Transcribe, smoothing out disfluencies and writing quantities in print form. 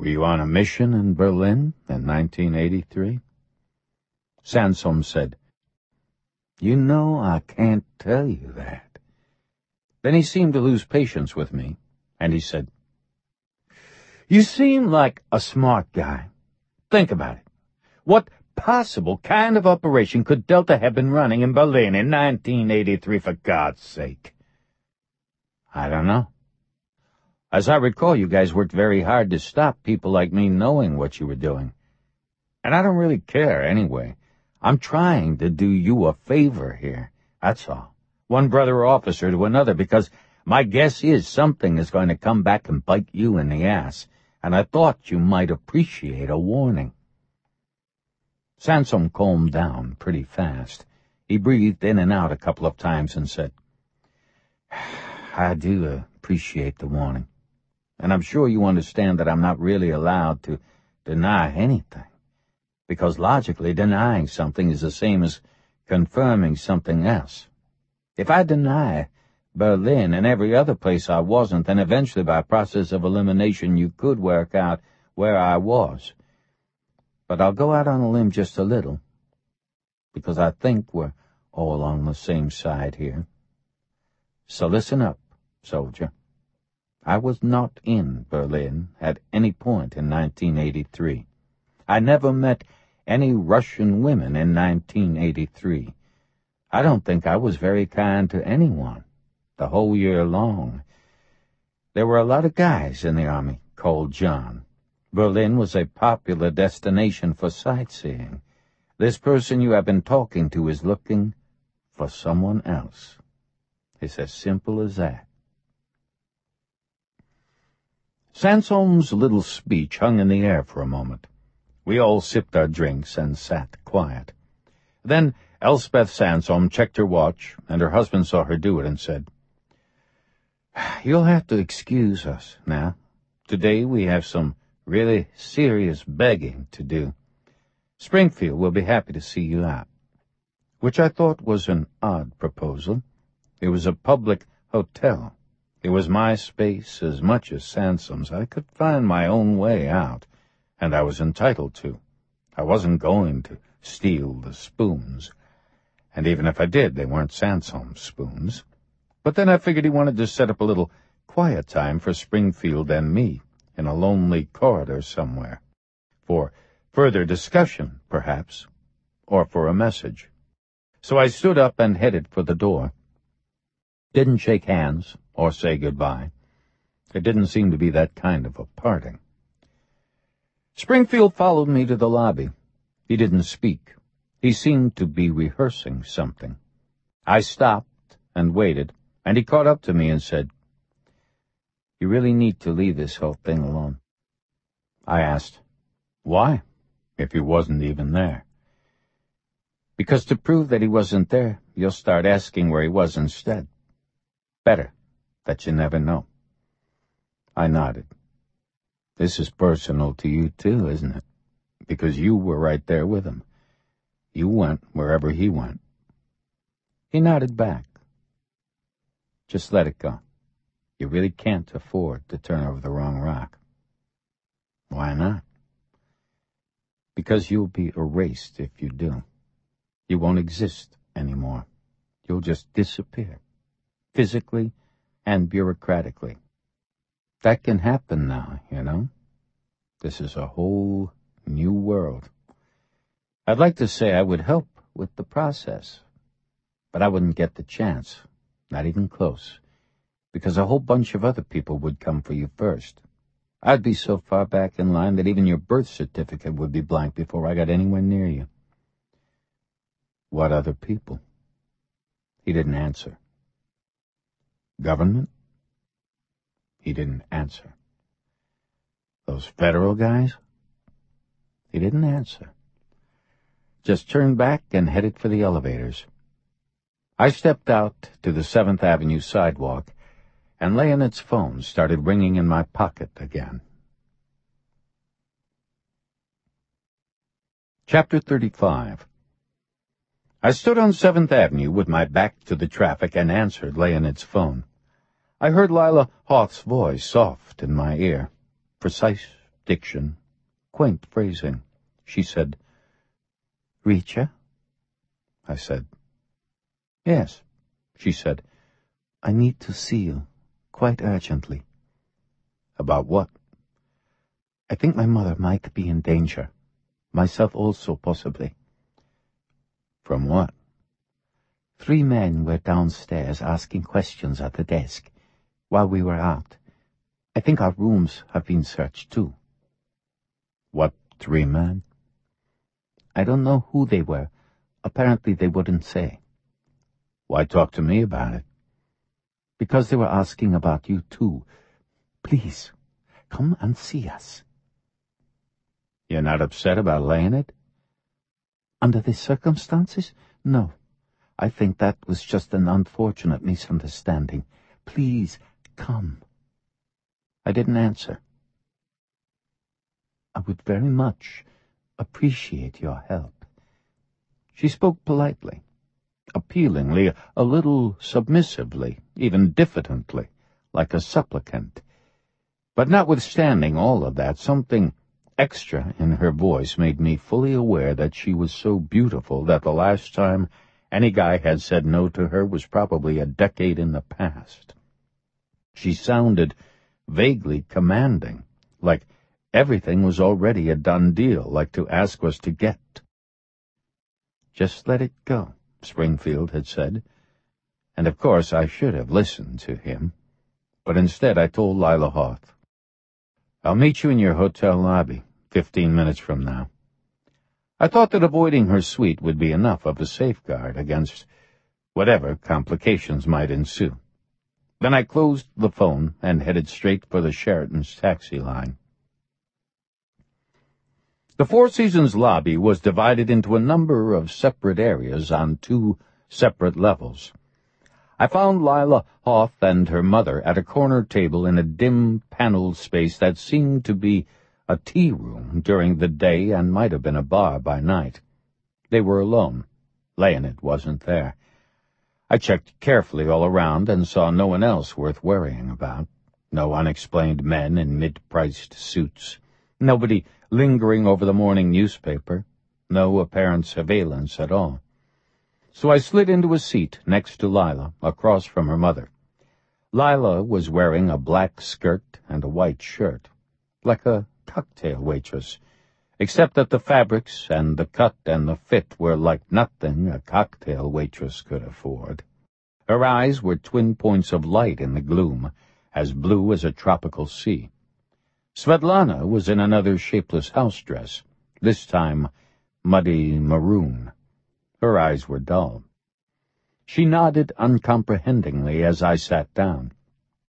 Were you on a mission in Berlin in 1983? Sansom said, "You know, I can't tell you that." Then he seemed to lose patience with me, and he said, "You seem like a smart guy. Think about it. What possible kind of operation could Delta have been running in Berlin in 1983, for God's sake?" "I don't know. As I recall, you guys worked very hard to stop people like me knowing what you were doing. And I don't really care anyway. I'm trying to do you a favor here, that's all. One brother officer to another, because my guess is something is going to come back and bite you in the ass, and I thought you might appreciate a warning." Sansom calmed down pretty fast. He breathed in and out a couple of times and said, "I do appreciate the warning. And I'm sure you understand that I'm not really allowed to deny anything, because logically denying something is the same as confirming something else. If I deny Berlin and every other place I wasn't, then eventually by process of elimination you could work out where I was. But I'll go out on a limb just a little, because I think we're all on the same side here. So listen up, soldier. I was not in Berlin at any point in 1983. I never met any Russian women in 1983. I don't think I was very kind to anyone the whole year long. There were a lot of guys in the army called John. Berlin was a popular destination for sightseeing. This person you have been talking to is looking for someone else. It's as simple as that." Sansom's little speech hung in the air for a moment. We all sipped our drinks and sat quiet. Then Elspeth Sansom checked her watch, and her husband saw her do it and said, "You'll have to excuse us now. Today we have some really serious begging to do. Springfield will be happy to see you out." Which I thought was an odd proposal. It was a public hotel. It was my space as much as Sansom's. I could find my own way out, and I was entitled to. I wasn't going to steal the spoons, and even if I did, they weren't Sansom's spoons. But then I figured he wanted to set up a little quiet time for Springfield and me in a lonely corridor somewhere, for further discussion, perhaps, or for a message. So I stood up and headed for the door. Didn't shake hands or say goodbye. It didn't seem to be that kind of a parting. Springfield followed me to the lobby. He didn't speak. He seemed to be rehearsing something. I stopped and waited, and he caught up to me and said, "You really need to leave this whole thing alone." I asked, "Why, if he wasn't even there?" "Because to prove that he wasn't there, you'll start asking where he was instead. Better that you never know." I nodded. "This is personal to you too, isn't it? Because you were right there with him. You went wherever he went." He nodded back. "Just let it go. You really can't afford to turn over the wrong rock." "Why not?" "Because you'll be erased if you do. You won't exist anymore. You'll just disappear, physically and bureaucratically. That can happen now, you know. This is a whole new world. I'd like to say I would help with the process, but I wouldn't get the chance, not even close, because a whole bunch of other people would come for you first. I'd be so far back in line that even your birth certificate would be blank before I got anywhere near you." "What other people?" He didn't answer. "Government?" He didn't answer. "Those federal guys?" He didn't answer. Just turned back and headed for the elevators. I stepped out to the 7th Avenue sidewalk, and Leonard's phone started ringing in my pocket again. Chapter 35. I stood on 7th Avenue with my back to the traffic and answered Leonard's phone. I heard Lila Hoth's voice soft in my ear, precise diction, quaint phrasing. She said, "Reacher?" I said, "Yes." She said, "I need to see you, quite urgently." "About what?" "I think my mother might be in danger. Myself also, possibly." "From what?" "3 men were downstairs asking questions at the desk while we were out. I think our rooms have been searched, too." "What 3 men?" "I don't know who they were. Apparently they wouldn't say." "Why talk to me about it?" "Because they were asking about you, too. Please, come and see us." "You're not upset about laying it?" "Under the circumstances, no. I think that was just an unfortunate misunderstanding. Please, come." I didn't answer. "I would very much appreciate your help." She spoke politely, appealingly, a little submissively, even diffidently, like a supplicant. But notwithstanding all of that, something extra in her voice made me fully aware that she was so beautiful that the last time any guy had said no to her was probably a decade in the past. She sounded vaguely commanding, like everything was already a done deal, like to ask us to get. "Just let it go," Springfield had said. And of course I should have listened to him. But instead I told Lila Hoth, "I'll meet you in your hotel lobby 15 minutes from now." I thought that avoiding her suite would be enough of a safeguard against whatever complications might ensue. Then I closed the phone and headed straight for the Sheraton's taxi line. The Four Seasons lobby was divided into a number of separate areas on 2 separate levels. I found Lila Hoth and her mother at a corner table in a dim, paneled space that seemed to be a tea room during the day and might have been a bar by night. They were alone. Leonid wasn't there. I checked carefully all around and saw no one else worth worrying about. No unexplained men in mid-priced suits. Nobody lingering over the morning newspaper. No apparent surveillance at all. So I slid into a seat next to Lila, across from her mother. Lila was wearing a black skirt and a white shirt, like a cocktail waitress, except that the fabrics and the cut and the fit were like nothing a cocktail waitress could afford. Her eyes were twin points of light in the gloom, as blue as a tropical sea. Svetlana was in another shapeless house dress, this time muddy maroon. Her eyes were dull. She nodded uncomprehendingly as I sat down.